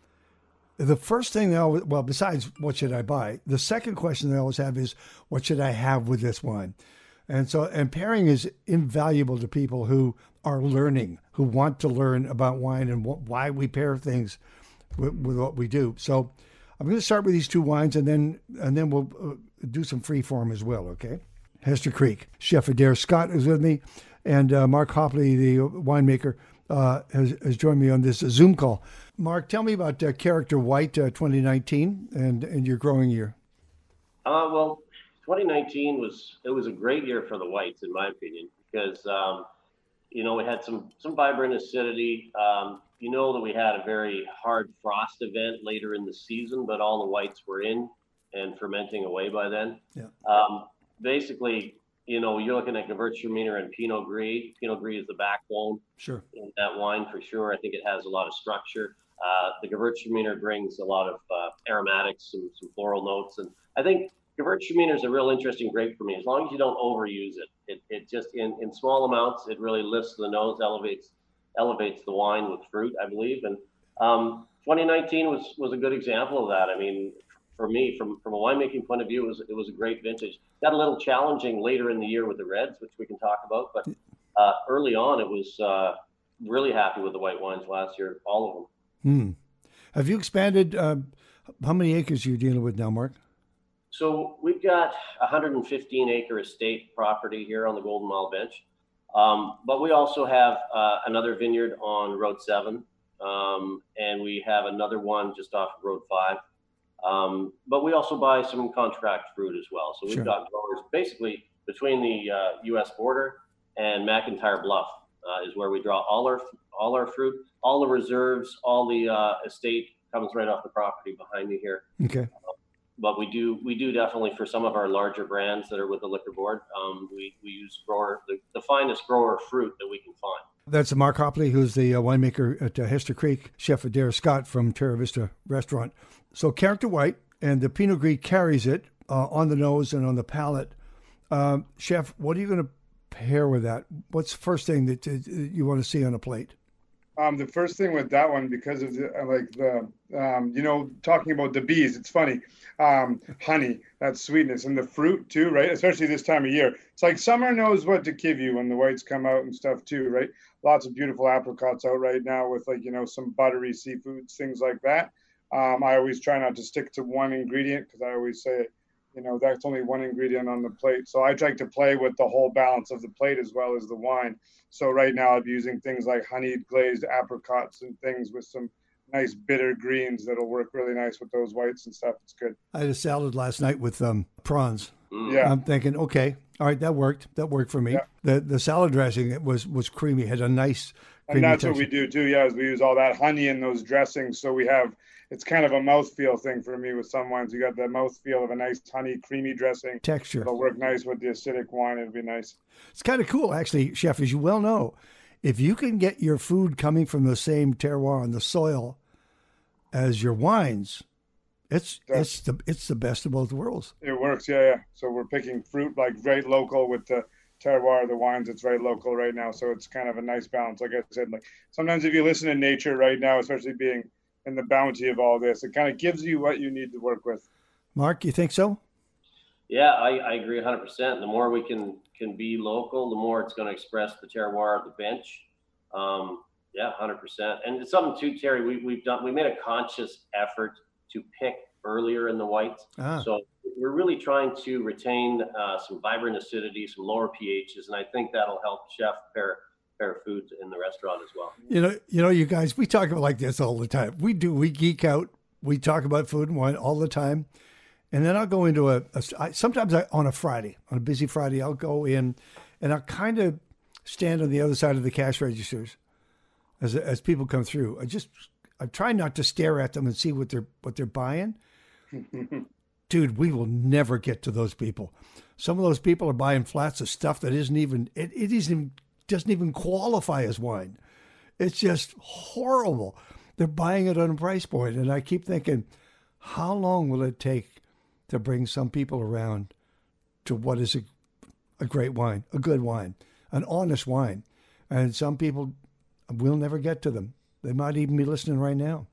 [SPEAKER 1] the first thing they always, well, besides what should I buy, the second question they always have is, what should I have with this wine? And pairing is invaluable to people who are learning, who want to learn about wine and why we pair things with what we do. So I'm going to start with these two wines, and then we'll do some free form as well, okay? Hester Creek. Chef Adair Scott is with me, and Mark Hopley, the winemaker, has joined me on this Zoom call. Mark, tell me about Character White 2019 and your growing year.
[SPEAKER 4] Well, 2019 was a great year for the whites, in my opinion, because we had some vibrant acidity. That we had a very hard frost event later in the season, but all the whites were in and fermenting away by then.
[SPEAKER 1] Yeah.
[SPEAKER 4] Basically, you're looking at Gewürztraminer and Pinot Gris. Pinot Gris is the backbone
[SPEAKER 1] Sure.
[SPEAKER 4] in that wine for sure. I think it has a lot of structure. The Gewürztraminer brings a lot of aromatics, some floral notes, and I think Gewürztraminer is a real interesting grape for me. As long as you don't overuse it, it just in small amounts, it really lifts the nose, elevates the wine with fruit, I believe. And 2019 was a good example of that. I mean, for me, from a winemaking point of view, it was a great vintage. Got a little challenging later in the year with the reds, which we can talk about. But early on, it was really happy with the white wines last year, all of them.
[SPEAKER 1] Have you expanded? How many acres are you dealing with now, Mark?
[SPEAKER 4] So we've got 115-acre estate property here on the Golden Mile Bench. But we also have another vineyard on Road 7, and we have another one just off Road 5. But we also buy some contract fruit as well. So we've got growers basically between the U.S. border and McIntyre Bluff is where we draw all our fruit, all the reserves, all the estate comes right off the property behind me here.
[SPEAKER 1] Okay.
[SPEAKER 4] But we do definitely, for some of our larger brands that are with the liquor board, we use the finest grower fruit that we can find.
[SPEAKER 1] That's Mark Hopley, who's the winemaker at Hester Creek, Chef Adair Scott from Terra Vista Restaurant. So Character White, and the Pinot Gris carries it on the nose and on the palate. Chef, what are you going to pair with that? What's the first thing that you want to see on a plate?
[SPEAKER 3] The first thing with that one, because of talking about the bees, it's funny. Honey, that sweetness, and the fruit too, right? Especially this time of year. It's like summer knows what to give you when the whites come out and stuff too, right? Lots of beautiful apricots out right now with some buttery seafoods, things like that. I always try not to stick to one ingredient because I always say, that's only one ingredient on the plate. So I try to play with the whole balance of the plate as well as the wine. So right now I'll be using things like honeyed glazed apricots and things with some nice bitter greens that'll work really nice with those whites and stuff. It's good.
[SPEAKER 1] I had a salad last night with prawns.
[SPEAKER 3] Yeah.
[SPEAKER 1] I'm thinking, okay, all right, that worked. That worked for me. Yeah. The salad dressing was creamy, had a nice creamy
[SPEAKER 3] And that's
[SPEAKER 1] texture.
[SPEAKER 3] what we do too, is we use all that honey in those dressings. So it's kind of a mouthfeel thing for me with some wines. You got that mouthfeel of a nice honey, creamy dressing.
[SPEAKER 1] Texture.
[SPEAKER 3] It'll work nice with the acidic wine. It'll be nice.
[SPEAKER 1] It's kind of cool, actually, Chef, as you well know. If you can get your food coming from the same terroir and the soil as your wines, it's the best of both worlds.
[SPEAKER 3] It works, yeah. So we're picking fruit like very local with the terroir of the wines. It's very local right now, so it's kind of a nice balance. Like I said, sometimes if you listen to nature right now, especially being in the bounty of all this, it kind of gives you what you need to work with.
[SPEAKER 1] Mark, you think so?
[SPEAKER 4] Yeah, I agree 100%. The more we can be local, the more it's going to express the terroir of the bench. 100%. And it's something too, Terry, we made a conscious effort to pick earlier in the whites. So we're really trying to retain some vibrant acidity, some lower pHs, and I think that'll help chef pair foods in the restaurant as well.
[SPEAKER 1] You guys, we talk about like this all the time. We geek out. We talk about food and wine all the time. And then I'll go into sometimes on a Friday, on a busy Friday, I'll go in and I'll kind of stand on the other side of the cash registers as people come through. I try not to stare at them and see what they're buying. Dude, we will never get to those people. Some of those people are buying flats of stuff that doesn't even qualify as wine. It's just horrible. They're buying it on a price point. And I keep thinking, how long will it take to bring some people around to what is a great wine, a good wine, an honest wine? And some people, we'll never get to them. They might even be listening right now.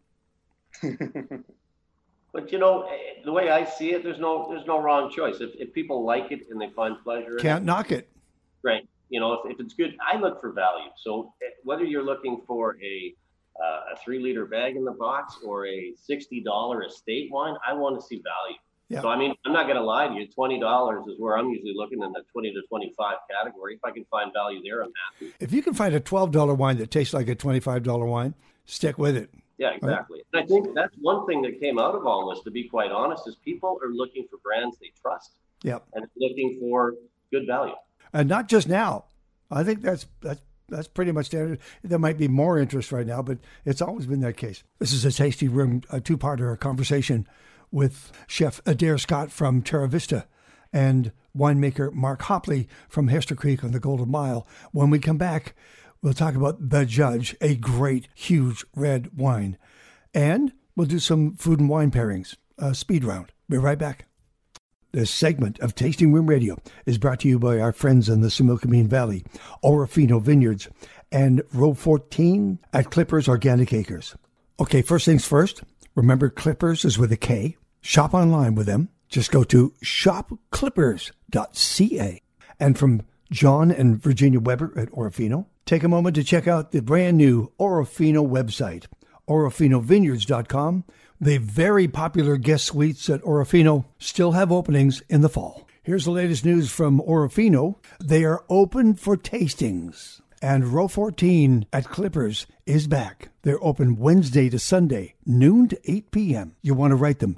[SPEAKER 4] But, you know, the way I see it, there's no wrong choice. If people like it and they find pleasure in it,
[SPEAKER 1] can't knock it.
[SPEAKER 4] Right. You know, if it's good, I look for value. So whether you're looking for a 3-liter bag in the box or a $60 estate wine, I want to see value. Yeah. So, I mean, I'm not going to lie to you. $20 is where I'm usually looking in the 20 to 25 category. If I can find value there, I'm happy.
[SPEAKER 1] If you can find a $12 wine that tastes like a $25 wine, stick with it.
[SPEAKER 4] Yeah, exactly. Right? And I think that's one thing that came out of all this, to be quite honest, is people are looking for brands they trust.
[SPEAKER 1] Yep.
[SPEAKER 4] And looking for good value.
[SPEAKER 1] And not just now. I think that's pretty much standard. There might be more interest right now, but it's always been that case. This is a Tasty Room, a two-parter conversation with Chef Adair Scott from Terra Vista and winemaker Mark Hopley from Hester Creek on the Golden Mile. When we come back, we'll talk about The Judge, a great, huge red wine. And we'll do some food and wine pairings, a speed round. Be right back. This segment of Tasting Room Radio is brought to you by our friends in the Similkameen Valley, Orofino Vineyards, and Row 14 at Clippers Organic Acres. Okay, first things first. Remember, Clippers is with a K. Shop online with them. Just go to shopclippers.ca. And from John and Virginia Weber at Orofino, take a moment to check out the brand new Orofino website, orofinovineyards.com. The very popular guest suites at Orofino still have openings in the fall. Here's the latest news from Orofino. They are open for tastings. And Row 14 at Clippers is back. They're open Wednesday to Sunday, noon to 8 p.m. You want to write them,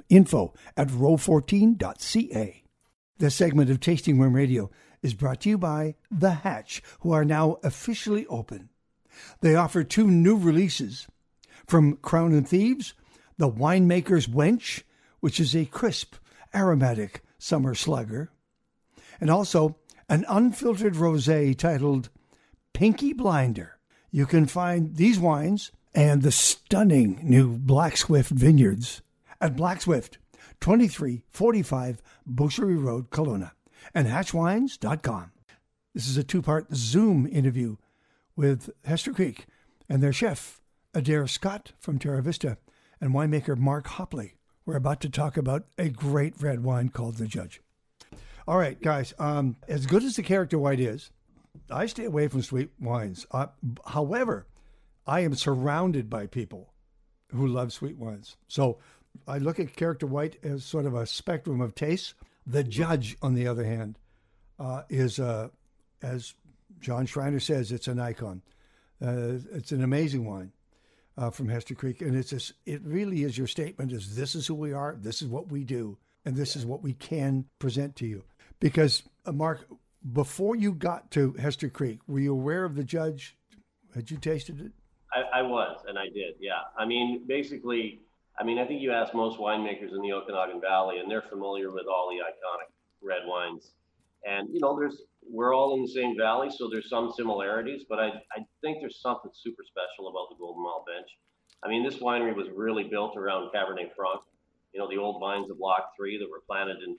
[SPEAKER 1] info@row14.ca. This segment of Tasting Room Radio is brought to you by The Hatch, who are now officially open. They offer 2 new releases. From Crown and Thieves, The Winemaker's Wench, which is a crisp, aromatic summer slugger. And also an unfiltered rosé titled Pinky Blinder. You can find these wines and the stunning new Black Swift Vineyards at Black Swift, 2345 Boucherie Road, Kelowna, and hatchwines.com. This is a 2-part Zoom interview with Hester Creek and their chef, Adair Scott from Terra Vista, and winemaker Mark Hopley. We're about to talk about a great red wine called The Judge. All right, guys, as good as the character white is, I stay away from sweet wines. However, I am surrounded by people who love sweet wines. So I look at character white as sort of a spectrum of tastes. The Judge, on the other hand, is, as John Schreiner says, it's an icon. It's an amazing wine from Hester Creek. And it really is your statement is this is who we are, this is what we do, and this is what we can present to you. Because, Mark, before you got to Hester Creek, were you aware of The Judge? Had you tasted it?
[SPEAKER 4] I was, and I did, yeah. I mean, basically, I think you ask most winemakers in the Okanagan Valley, and they're familiar with all the iconic red wines. And, you know, we're all in the same valley, so there's some similarities, but I think there's something super special about the Golden Mile Bench. I mean, this winery was really built around Cabernet Franc, you know, the old vines of Block 3 that were planted in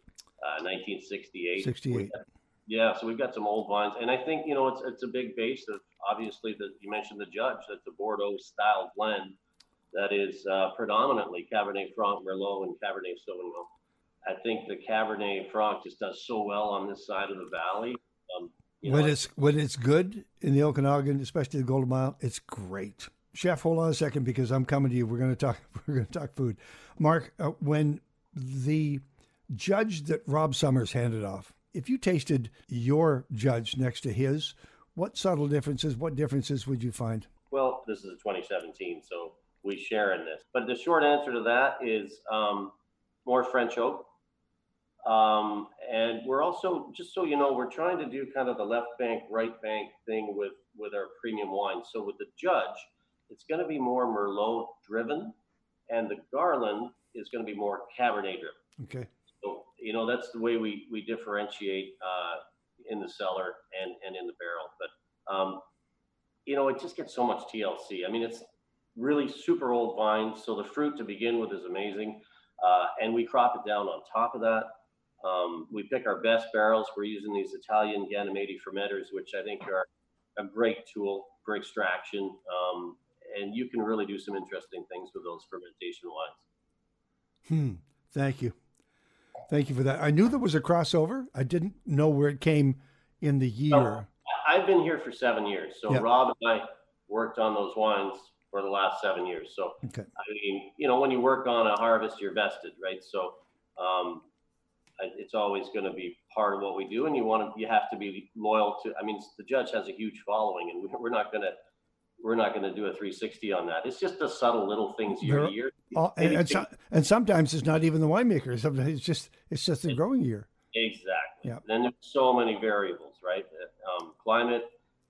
[SPEAKER 4] 1968.
[SPEAKER 1] 68.
[SPEAKER 4] Yeah, so we've got some old vines, and I think, you know, it's a big base of, obviously, you mentioned The Judge, that's a Bordeaux-style blend that is predominantly Cabernet Franc, Merlot, and Cabernet Sauvignon. I think the Cabernet Franc just does so well on this side of the valley.
[SPEAKER 1] When it's good in the Okanagan, especially the Golden Mile, it's great. Chef, hold on a second because I'm coming to you. We're going to talk food. Mark, when the Judge that Rob Summers handed off, if you tasted your Judge next to his, what subtle differences, what differences would you find?
[SPEAKER 4] Well, this is a 2017, so we share in this. But the short answer to that is more French oak. And we're also, just so you know, we're trying to do kind of the left bank, right bank thing with our premium wine. So with the Judge, it's going to be more Merlot driven, and the Garland is going to be more Cabernet driven.
[SPEAKER 1] Okay.
[SPEAKER 4] So, that's the way we differentiate in the cellar and in the barrel. But, it just gets so much TLC. I mean, it's really super old vines. So the fruit to begin with is amazing. And we crop it down on top of that. We pick our best barrels. We're using these Italian Ganimedi fermenters, which I think are a great tool for extraction. And you can really do some interesting things with those fermentation wines.
[SPEAKER 1] Thank you. Thank you for that. I knew there was a crossover. I didn't know where it came in the year.
[SPEAKER 4] So, I've been here for 7 years. So Rob and I worked on those wines for the last 7 years. So, okay. I mean, when you work on a harvest, you're vested, right? So, it's always going to be part of what we do, and you have to be loyal to. I mean, the Judge has a huge following, and we're not going to do a 360 on that. It's just the subtle little things year to year.
[SPEAKER 1] And sometimes it's not even the winemaker. Sometimes it's just the growing year.
[SPEAKER 4] Exactly. Yeah. Then there's so many variables, right? Climate.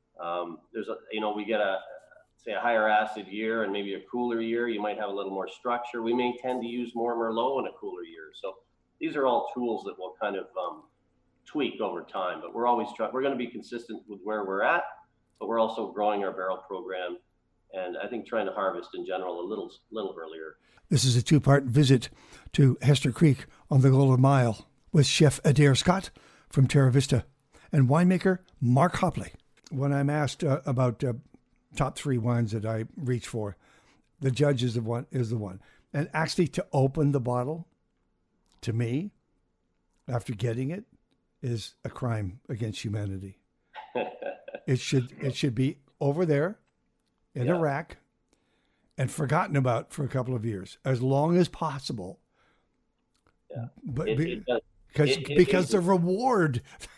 [SPEAKER 4] We get a higher acid year and maybe a cooler year. You might have a little more structure. We may tend to use more Merlot in a cooler year. So these are all tools that we'll kind of tweak over time. But we're always we're going to be consistent with where we're at, but we're also growing our barrel program, and I think trying to harvest in general a little earlier.
[SPEAKER 1] This is a two-part visit to Hester Creek on the Golden Mile with Chef Adair Scott from Terra Vista and winemaker Mark Hopley. When I'm asked about top 3 wines that I reach for, the Judge is the one. And actually to open the bottle, to me, after getting it, is a crime against humanity. It should be over there in a rack and forgotten about for a couple of years, as long as possible.
[SPEAKER 4] Yeah.
[SPEAKER 1] But because the reward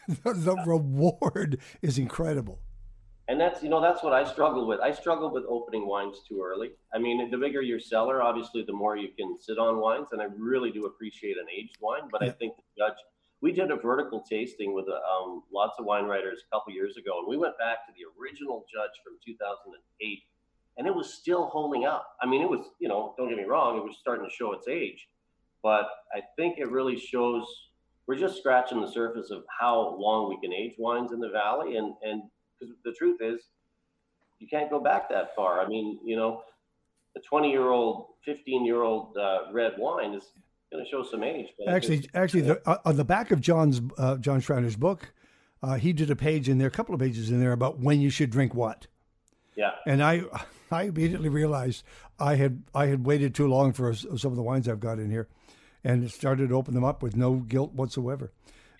[SPEAKER 1] is incredible.
[SPEAKER 4] And that's what I struggle with. I struggle with opening wines too early. I mean, the bigger your cellar, obviously, the more you can sit on wines. And I really do appreciate an aged wine. But I think the Judge, we did a vertical tasting with lots of wine writers a couple years ago. And we went back to the original Judge from 2008. And it was still holding up. I mean, it was, don't get me wrong, it was starting to show its age. But I think it really shows we're just scratching the surface of how long we can age wines in the valley. And because the truth is, you can't go back that far. I mean, the 20-year-old, 15-year-old red wine is going to show some age. But
[SPEAKER 1] actually, on the back of John Schreiner's book, he did a page in there, a couple of pages in there about when you should drink what.
[SPEAKER 4] Yeah.
[SPEAKER 1] And I immediately realized I had waited too long for some of the wines I've got in here, and started to open them up with no guilt whatsoever.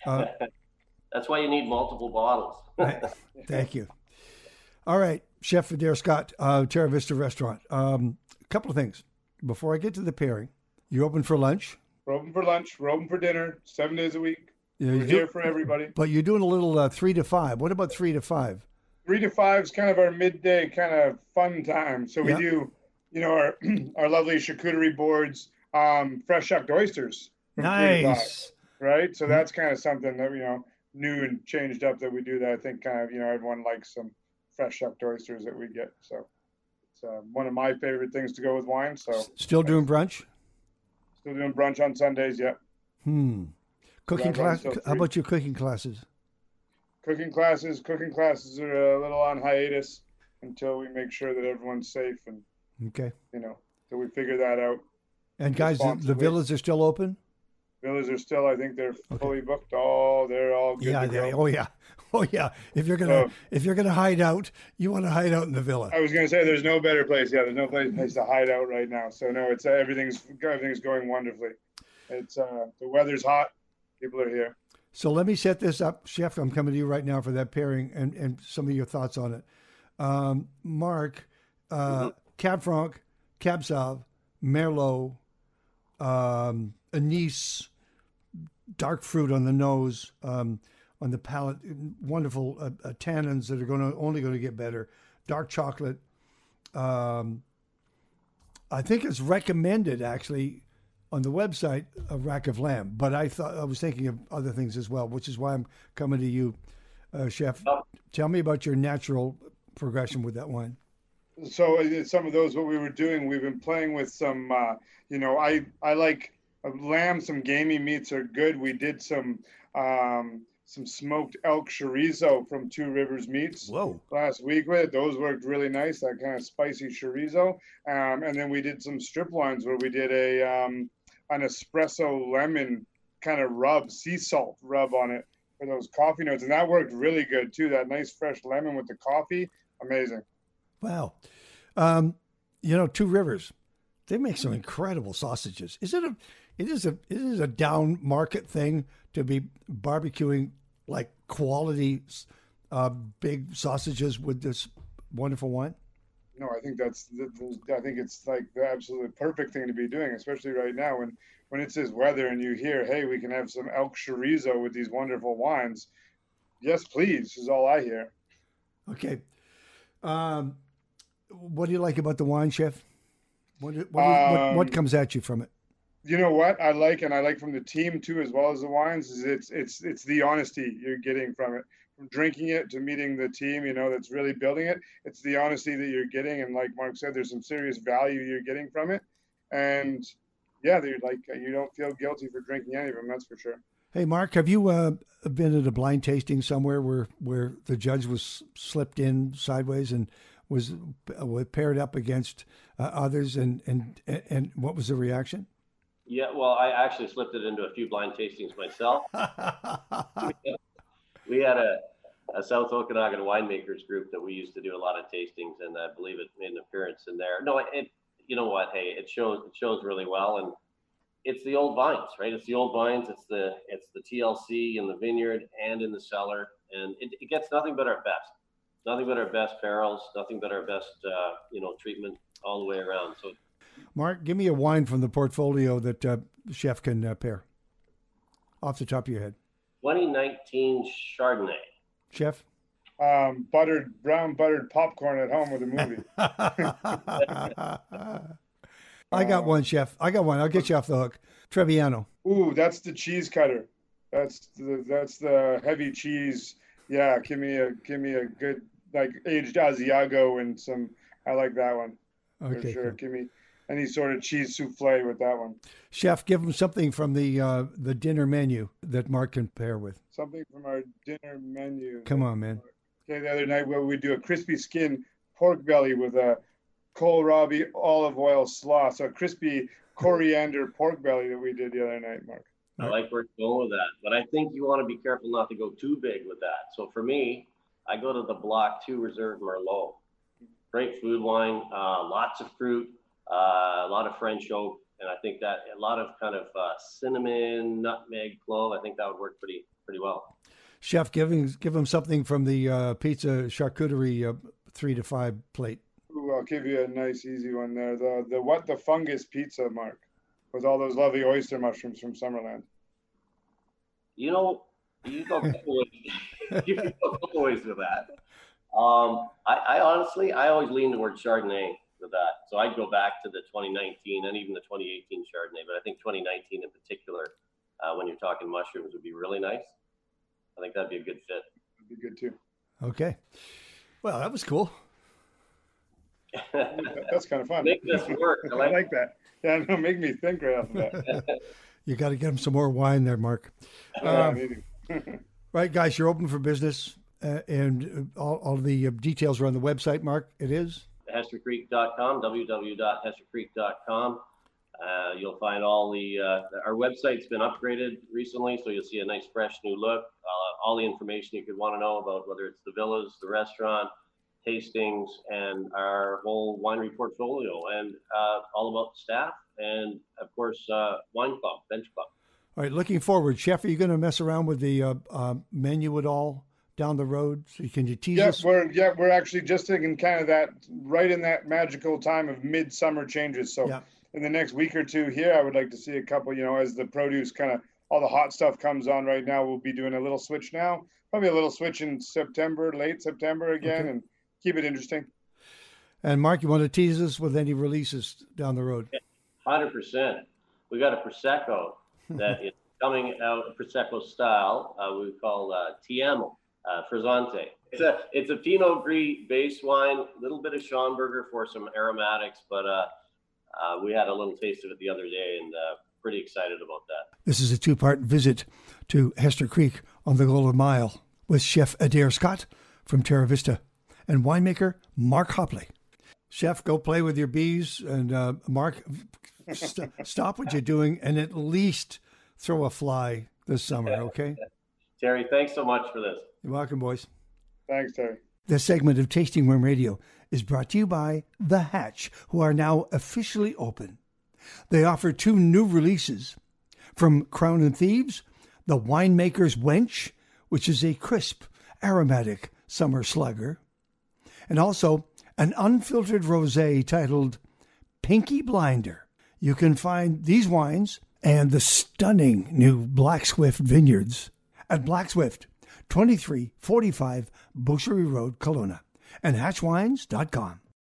[SPEAKER 4] That's why you need multiple bottles.
[SPEAKER 1] Thank you. All right, Chef Adair Scott, Terra Vista Restaurant. A couple of things. Before I get to the pairing, you open for lunch?
[SPEAKER 3] We're open for lunch. We're open for dinner 7 days a week. We're here for everybody.
[SPEAKER 1] But you're doing a little 3 to 5. What about 3 to 5?
[SPEAKER 3] 3 to 5 is kind of our midday kind of fun time. So we do, our lovely charcuterie boards, fresh shucked oysters.
[SPEAKER 1] Nice.
[SPEAKER 3] Right? So that's kind of something that, new and changed up that we do that I think kind of, everyone likes some fresh shucked oysters that we get. So it's one of my favorite things to go with wine. So
[SPEAKER 1] still doing brunch?
[SPEAKER 3] Still doing brunch on Sundays, yeah.
[SPEAKER 1] Cooking class. How about your cooking classes?
[SPEAKER 3] Cooking classes are a little on hiatus until we make sure that everyone's safe and till we figure that out.
[SPEAKER 1] And guys, the villas are still open?
[SPEAKER 3] Villas are still, I think they're fully booked. They're all good.
[SPEAKER 1] Yeah, oh yeah. If you're gonna hide out, you want to hide out in the villa.
[SPEAKER 3] I was gonna say there's no better place. Yeah, there's no place to hide out right now. So no, it's everything's going wonderfully. It's the weather's hot. People are here.
[SPEAKER 1] So let me set this up, Chef. I'm coming to you right now for that pairing and some of your thoughts on it. Mark, Cab Franc, Cab Sauv, Merlot, anise, dark fruit on the nose, on the palate, wonderful tannins that are only going to get better. Dark chocolate. I think it's recommended actually on the website a rack of lamb, but I was thinking of other things as well, which is why I'm coming to you, Chef.
[SPEAKER 4] Oh.
[SPEAKER 1] Tell me about your natural progression with that wine.
[SPEAKER 3] So some of those, what we were doing, we've been playing with some, I like lamb, some gamey meats are good. We did some smoked elk chorizo from Two Rivers Meats last week with it. Those worked really nice, that kind of spicy chorizo. And then we did some strip loins where we did an espresso lemon kind of rub, sea salt rub on it for those coffee notes. And that worked really good too. That nice fresh lemon with the coffee. Amazing.
[SPEAKER 1] Wow. Two Rivers, they make some incredible sausages. It is a down market thing to be barbecuing like quality big sausages with this wonderful wine?
[SPEAKER 3] No, I think I think it's like the absolutely perfect thing to be doing, especially right now when it's this weather and you hear, hey, we can have some elk chorizo with these wonderful wines. Yes, please, is all I hear.
[SPEAKER 1] Okay. What do you like about the wine, Chef? What comes at you from it?
[SPEAKER 3] You know what I like, and I like from the team too, as well as the wines, is it's the honesty you're getting from it, from drinking it to meeting the team, that's really building it. It's the honesty that you're getting, and like Mark said, there's some serious value you're getting from it, and yeah, you don't feel guilty for drinking any of them. That's for sure.
[SPEAKER 1] Hey, Mark, have you been at a blind tasting somewhere where the judge was slipped in sideways and was paired up against others, and what was the reaction?
[SPEAKER 4] Yeah, well, I actually slipped it into a few blind tastings myself. We had a South Okanagan winemakers group that we used to do a lot of tastings, and I believe it made an appearance in there. No, you know what? Hey, it shows really well, and it's the old vines, right? It's the old vines. It's the TLC in the vineyard and in the cellar, and it gets nothing but our best. Nothing but our best barrels. Nothing but our best, treatment all the way around. So.
[SPEAKER 1] Mark, give me a wine from the portfolio that Chef can pair off the top of your head.
[SPEAKER 4] 2019 Chardonnay.
[SPEAKER 1] Chef?
[SPEAKER 3] Brown buttered popcorn at home with a movie.
[SPEAKER 1] I got one, Chef. I got one. I'll get you off the hook. Trebbiano.
[SPEAKER 3] Ooh, that's the cheese cutter. That's the heavy cheese. Yeah, give me a good like aged Asiago and some. I like that one. Okay, for sure. Cool. Give me any sort of cheese souffle with that one.
[SPEAKER 1] Chef, give him something from the dinner menu that Mark can pair with.
[SPEAKER 3] Something from our dinner menu.
[SPEAKER 1] Come on, man.
[SPEAKER 3] Okay, the other night we do a crispy skin pork belly with a kohlrabi olive oil slaw. So a crispy coriander pork belly that we did the other night, Mark.
[SPEAKER 4] I like where you're going with that, but I think you want to be careful not to go too big with that. So for me, I go to the Block 2 Reserve Merlot. Great food wine, lots of fruit, a lot of French oak, and I think that a lot of kind of cinnamon, nutmeg, clove. I think that would work pretty well.
[SPEAKER 1] Chef, give him something from the pizza charcuterie 3 to 5 plate.
[SPEAKER 3] Ooh, I'll give you a nice easy one there. The fungus pizza, Mark, with all those lovely oyster mushrooms from Summerland.
[SPEAKER 4] You go a couple ways with that. I honestly, I always lean towards Chardonnay with that. So I'd go back to the 2019 and even the 2018 Chardonnay, but I think 2019 in particular, when you're talking mushrooms, would be really nice. I think that'd be a good fit.
[SPEAKER 3] That'd be good too.
[SPEAKER 1] Okay. Well, that was cool.
[SPEAKER 3] That's kind of fun.
[SPEAKER 4] Make this work.
[SPEAKER 3] I like that. Yeah, no, make me think right off of that.
[SPEAKER 1] You got to get him some more wine there, Mark. Right, guys, you're open for business, and all the details are on the website, Mark. It is?
[SPEAKER 4] HesterCreek.com, www.hestercreek.com. You'll find all our website's been upgraded recently, so you'll see a nice, fresh new look. All the information you could want to know about whether it's the villas, the restaurant, tastings, and our whole winery portfolio, and all about the staff, and of course, Wine Club, Bench Club.
[SPEAKER 1] All right, looking forward. Chef, are you going to mess around with the menu at all down the road? So can you tease us?
[SPEAKER 3] We're actually just thinking kind of that right in that magical time of midsummer changes. So in the next week or two here, I would like to see a couple, as the produce kind of all the hot stuff comes on right now. We'll be doing a little switch now, probably a little switch in September, late September again, and keep it interesting. And
[SPEAKER 1] Mark, you want to tease us with any releases down the road?
[SPEAKER 4] 100%. we got a Prosecco that is coming out, Prosecco style. We call Tiamo Frizzante. It's a Pinot Gris base wine, a little bit of Schonberger for some aromatics, but we had a little taste of it the other day, and pretty excited about that.
[SPEAKER 1] This is a two-part visit to Hester Creek on the Golden Mile with Chef Adair Scott from Terra Vista and winemaker Mark Hopley. Chef, go play with your bees, and Mark, stop what you're doing and at least throw a fly this summer, okay?
[SPEAKER 4] Terry, thanks so much for this.
[SPEAKER 1] You're welcome, boys.
[SPEAKER 3] Thanks, Terry.
[SPEAKER 1] This segment of Tasting Room Radio is brought to you by The Hatch, who are now officially open. They offer 2 new releases. From Crown and Thieves, The Winemaker's Wench, which is a crisp, aromatic summer slugger, and also an unfiltered rosé titled Pinky Blinder. You can find these wines and the stunning new Black Swift vineyards at Black Swift, 2345 Boucherie Road, Kelowna, and hatchwines.com.